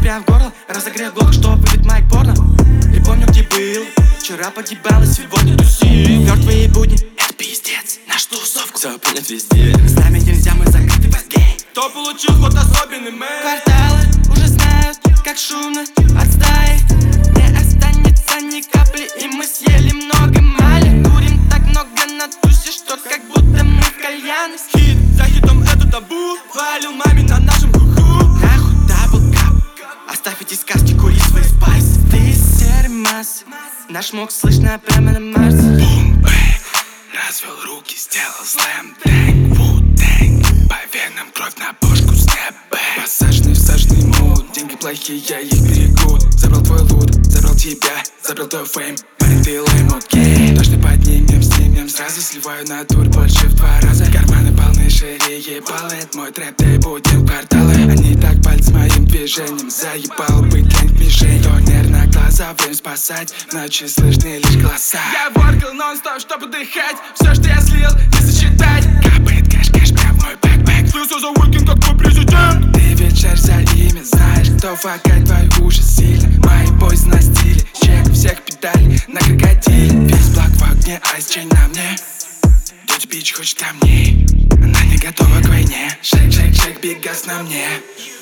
прям в горло, разогрел голос, что выпить майк порно. Не помню, где был, вчера погибал и сегодня тусил. Мертвые будни, это пиздец, наш тусовку все понят везде. С нами нельзя, мы закрыты в гей. Кто получил ход особенный мэр? Кварталы уже знают, как шумно от стаи. Не останется ни капли, и мы съели много мали. Курим так много на тусе, что как будто мы в кальяне. Хит за хитом это табу, валил маме на нашем куху. Нахуй даблкап, оставь эти сказки, кури свои спайсы. Ты серый масс, наш мог слышно прямо на Марсе. Бум-бэнг, развел руки, сделал слэм-дэнг. Ву-дэнг, по венам кровь на бошку, снэп-бэнг. Посаженный в саженный мод, деньги плохие, я их берегу. Забрал твой лут, забрал тебя, забрал твой фейм. Парень, ты лайм, окей. Дожди поднимем, снимем, сразу сливаю на тур больше в 2 раза. Карманы полны, шире ебало, это мой трэп, да и будем кварталы. Они так пальцы моим движением заебал быть лень мишень. Тонер на глаза, время спасать, в ночи слышны лишь голоса. Я воркал нон-стоп, чтобы дыхать, все, что я слил, не засчитать. Капает кэш-кэш прям в мой бэк-бэк. Слился за уикенд, как твой президент. Ты ведь шарь за имя, знаешь, кто факать твои уши сильно. Мои бойсы на стиле, чек всех педалей на крокодиле. Весь блок в огне, айс-чейн на мне. Дочь бич хочет ко мне, она не готова к войне. Шейк, шейк, шейк, биг газ на мне.